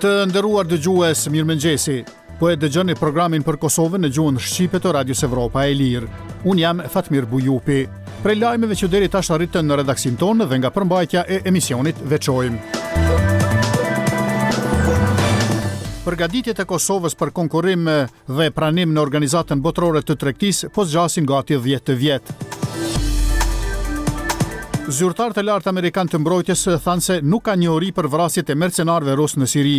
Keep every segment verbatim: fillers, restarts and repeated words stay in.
Të nderuar dëgjues, mirëmëngjesi. Po e dëgjoni programin për Kosovën në gjuhën shqipe të Radios Evropa e Lirë. Unë jam Fatmir Bujupi. Prej lajmeve që deri tash arritën në redaksin tonë dhe nga përmbajtja e emisionit veçojmë. Përgatitjet e Kosovës për konkurrim dhe pranim në organizatën botërore të tregtisë po zgjasin gati dhjetë vjet. Zyrtarët e lartë amerikan të mbrojtjes thanë se nuk ka njohuri për vrasjet e mercenarëve rus në Siri.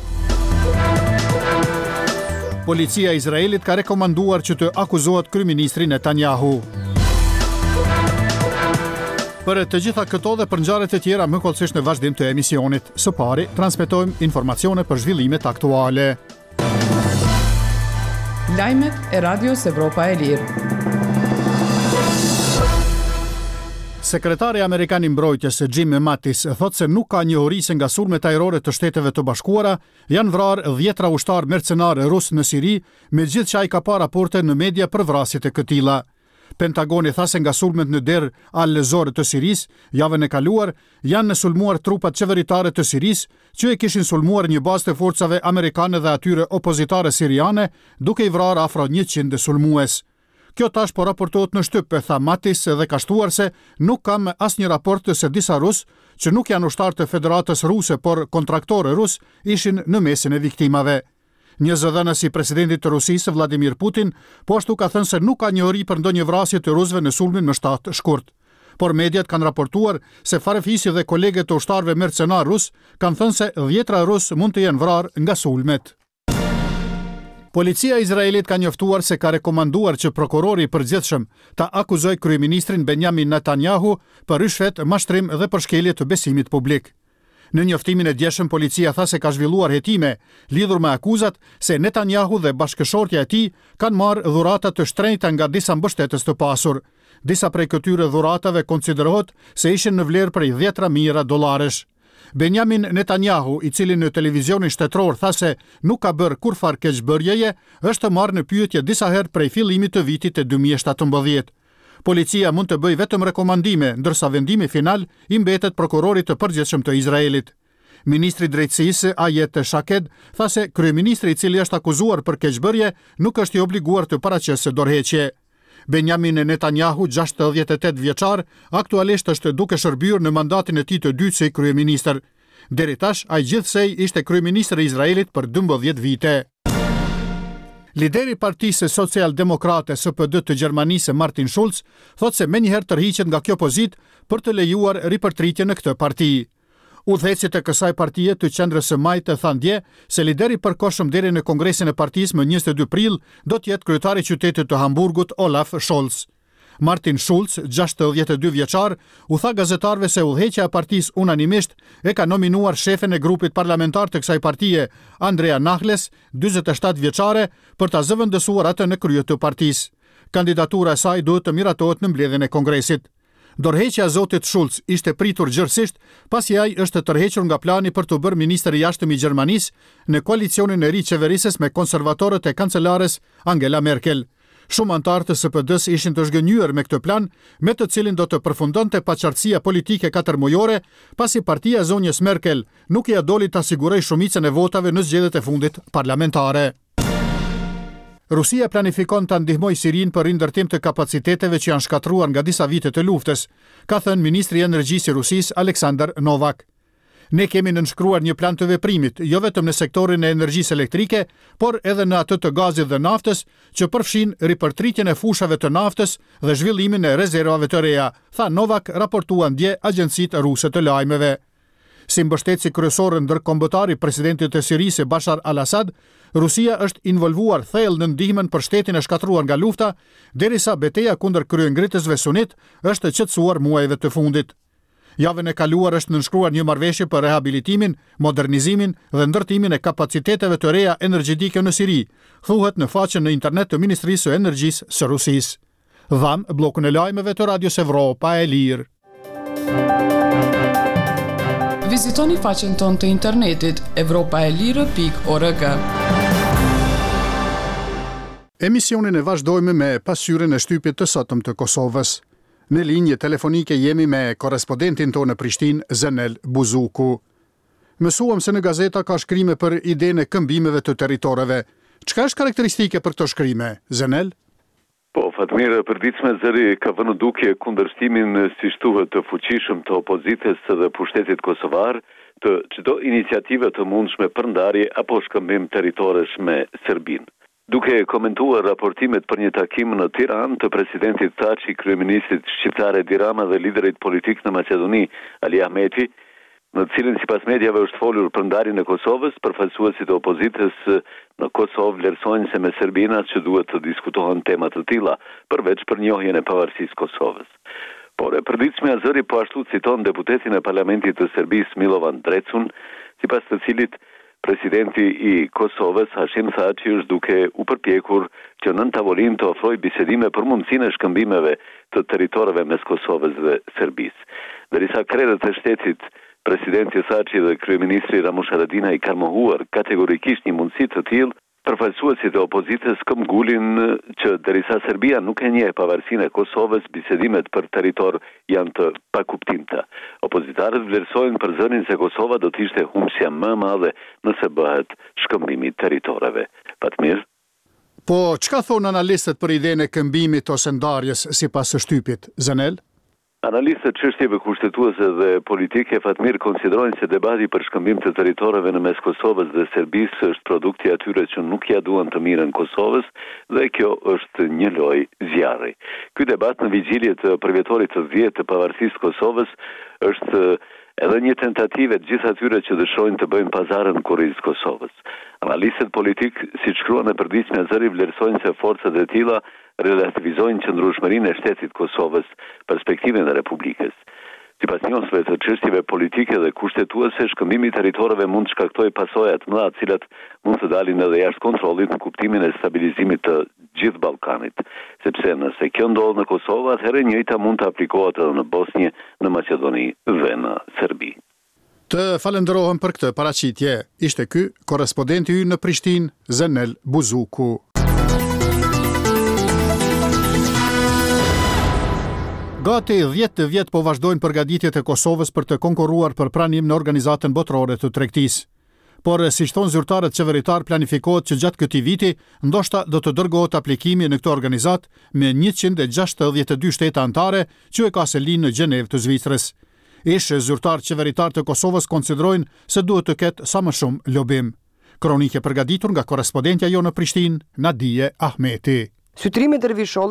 Policia e Izraelit ka rekomanduar që të akuzohet kryeministri Netanyahu. Për të gjitha këto dhe për ngjarjet e tjera më kollësisht në vazhdim të emisionit. Së pari, transmetojmë informacione për zhvillimet aktuale. Lajmet e Radios Evropa e Lirë. Sekretari Amerikan i mbrojtjes Jim Mattis thotë se nuk ka njohuri se nga sulmet ajrore të Shteteve të Bashkuara janë vrarë dhjetra ushtar mercenarë rus në Siri, megjithëse ai ka pa raporte në media për vrasjet e këtilla. Pentagoni tha se nga sulmet në Der al-Zor të Siris, javën e kaluar, janë sulmuar trupat qeveritare të Siris, që e kishin sulmuar një bazë të forcave amerikane dhe atyre opozitare siriane, duke i vrarë afro njëqind sulmues. Kjo tash po raportohet në shtyp, tha Mattis dhe ka shtuar se nuk kam asnjë raport se disa rus, që nuk janë ushtarë të Federatës Ruse, por kontraktorë rus, ishin në mesin e viktimave. Një zëdhënës i presidentit të Rusisë, Vladimir Putin, po ashtu ka thënë se nuk ka njohuri për ndonjë vrasje të rusëve në sulmin më shtatë shkurt. Por mediat kanë raportuar se farefisi dhe kolegët të ushtarëve mercenar rus kanë thënë se dhjetra rus mund të jenë vrarë nga sulmet. Policia e Izraelit ka njoftuar se ka rekomanduar që prokurori i përgjithshëm ta akuzojë kryeministrin Benjamin Netanyahu për rishfet, mashtrim dhe përshkelje të besimit publik. Në njoftimin e djeshëm, policia tha se ka zhvilluar hetime lidhur me akuzat se Netanyahu dhe bashkëshortja e tij kanë marrë dhurata të shtrenjta nga disa mbështetës të pasur. Disa prej këtyre dhuratave konsiderohet se ishin në vlerë prej dhjetra mijëra dollaresh. Benjamin Netanyahu, i cili në televizionin shtetëror tha se nuk ka bërë kurfar keqbërjeje, është marrë në pyetje disa herë prej fillimit të vitit të dy mijë e shtatëmbëdhjetë. Policia mund të bëjë vetëm rekomandime, ndërsa vendimi final i mbetet prokurorit të përgjithshëm të Izraelit. Ministri i Drejtësisë Ayet Shaked tha se kryeministri i cili është akuzuar për keqbërje nuk është i obliguar të paraqesë dorëheqje. Benjamin Netanyahu, gjashtëdhjetë e tetë vjeçar, aktualisht është duke shërbyer në mandatin e tij të dytë si kryeministër. Deri tash ai gjithsej ishte kryeministër i Izraelit për dymbëdhjetë vite. Lideri i Partisë Social-Demokrate S P D të Gjermanisë, Martin Schulz, thotë se menjëherë tërhiqet nga kjo pozitë për të lejuar ripërtritje në këtë parti. Udhëhecit e kësaj partie të qendrës së majtë thanë dje se lideri i përkohshëm deri në kongresin e partisë më njëzet e dy prill do të jetë kryetari i qytetit të Hamburgut, Olaf Scholz. Martin Schulz, gjashtëdhjetë e dy vjeçar, u tha gazetarëve se udhëheqja e partisë unanimisht e ka nominuar shefen e grupit parlamentar të kësaj partie, Andrea Nahles, dyzet e shtatë vjeçare, për ta zëvendësuar atë në krye të partisë. Kandidatura e saj duhet të miratohet në mbledhjen e kongresit. Dorëheqja e zotit Schulz ishte pritur gjërësisht pasi ai është tërhequr nga plani për të bërë ministër i jashtëm i Gjermanisë në koalicionin e ri qeverisës me konservatorët e kancelares Angela Merkel. Shumë antarë të S P D-s ishin të zgënjur me këtë plan, me të cilin do të përfundonte paqartësia politike katërmujore, pasi partia e zonjës Merkel nuk ia doli ta sigurojë shumicën e votave në zgjedhjet e fundit parlamentare. Rusia planifikon të ndihmojë Sirinë për rindërtim të kapaciteteve që janë shkatruar nga disa vite të luftës, ka thënë ministri i energjisë i Rusisë Aleksandr Novak. Ne kemi nënshkruar një plan të veprimit, jo vetëm në sektorin e energjisë elektrike, por edhe në atë të gazit dhe naftës, që përfshin ripërtritjen e fushave të naftës dhe zhvillimin e rezervave të reja, tha Novak, raportuan dje agjencitë ruse të lajmeve. Si mbështetësi kryesor ndërkombëtar i presidentit të Sirisë Bashar al-Assad, Rusia është involvuar thellë në ndihmën për shtetin e shkatruar nga lufta, derisa betejë kundër kryengritësve sunit është qetësuar muajve të fundit. Javën e kaluar është nënshkruar një marrëveshje për rehabilitimin, modernizimin dhe ndërtimin e kapaciteteve të reja energjetike në Siri, thuhet në faqen në internet të Ministrisë së Energjisë së Rusisë. Dham bllokun e lajmeve të Radios Evropa e Lirë. Vizitoni faqen tonë të internetit evropaelire pikë org. Emisionin e vazhdojmë me pasqyrën e shtypit të sotëm të Kosovës. Në linje telefonike jemi me korrespondentin tonë në Prishtinë, Zenel Buzuku. Mësuam se në gazeta ka shkrime për idenë e këmbimeve të territoreve. Çka është karakteristike për këto shkrime, Zenel? Po, Fatmir, e përditshme zëri ka vënë dukje kundërshtimin si shtuhet të fuqishëm të opozitës dhe pushtetit kosovar të çdo iniciative të mundshme për ndarje apo shkëmbim territoresh me Serbinë. Duke komentuar raportimet për një takim në Tiranë të presidentit Thaçi, kryeministit shqiptar Edi Rama dhe liderit politik në Maqedoni, Ali Ahmeti, në cilin sipas mediave është folur për ndarjen e Kosovës, përfaqësuesit e opozitës në Kosovë vlerësojnë se me Serbinë që duhet të diskutohen tema të tilla, përveç për njohjen e pavarësisë Kosovës. Por e përditshme Azëri po ashtu citon deputetin e Parlamentit të Serbisë Milovan Drecun, sipas të cilit presidenti i Kosovës Hashim Thaçi është duke u përpjekur që nën tavolinë të ofrojë bisedime për mundësinë e shkëmbimeve të territoreve mes Kosovës dhe Serbisë. Derisa krerët e shtetit, presidenti Thaçi dhe kryeministri Ramush Haradinaj i kanë mohuar kategorikisht një mundësi të tillë, përfaqësuesit e opozitës këmbgulin që derisa Serbia nuk e njeh pavarësinë e Kosovës, bisedimet për territor janë të pakuptimta. Opozitarët vlerësojnë për zërin se Kosova do të ishte humbsja më e madhe nëse bëhet shkëmbimi i territoreve. Fatmir? Po, çka thonë analistët për idenë e këmbimit ose ndarjes sipas së shtypit, Zenel? Analistët çështjeve kushtetuese dhe politike Fatmir konsiderojnë se debati për shkëmbim të territoreve në mes Kosovës dhe Serbisë është produkti atyre që nuk ja duan të mirën Kosovës dhe kjo është një lojë zjarri. Ky debat në vigjilje të përvjetorit të dhjetë të pavarësisë Kosovës është edhe një tentativë të gjithë atyre që dëshirojnë të bëjnë pazarën kurrizë Kosovës. Analistët politik, siç shkruan e përditshme Azëri, vlerësojnë se forcat e tilla relativizojnë qëndrueshmërinë e shtetit Kosovës, perspektivën e Republikës. Sipas njohësve të çështjeve politike dhe kushtetuese, shkëmbimi i territoreve mund të shkaktojë pasoja të mëdha, të cilat mund të dalin edhe jashtë kontrollit në kuptimin e stabilizimit të gjithë Ballkanit, sepse nëse kjo ndodh në Kosovë, atëherë e njëjta mund të aplikohet edhe në Bosnjë, në Maqedoni dhe në Serbi. Të falenderohem për këtë paraqitje. Ishte ky korrespondenti ynë në Prishtinë, Zenel Buzuku. Gati dhjetë vjet po vazhdojnë përgatitjet e Kosovës për të konkurruar për pranim në organizatën botërore të tregtisë. Por, si thonë zyrtarët qeveritar, planifikohet që gjatë këtij viti ndoshta do të dërgohet aplikimi në këtë organizat me njëqind e gjashtëdhjetë e dy shtete anëtare që e ka selin në Gjenevë të Zvicrës. Ish zyrtar qeveritar të Kosovës konsiderojnë se duhet të ketë sa më shumë lobim. Kronike përgatitur nga korrespondentja jo në Prishtinë, Nadije Ahmeti. Sytrimi dervisholl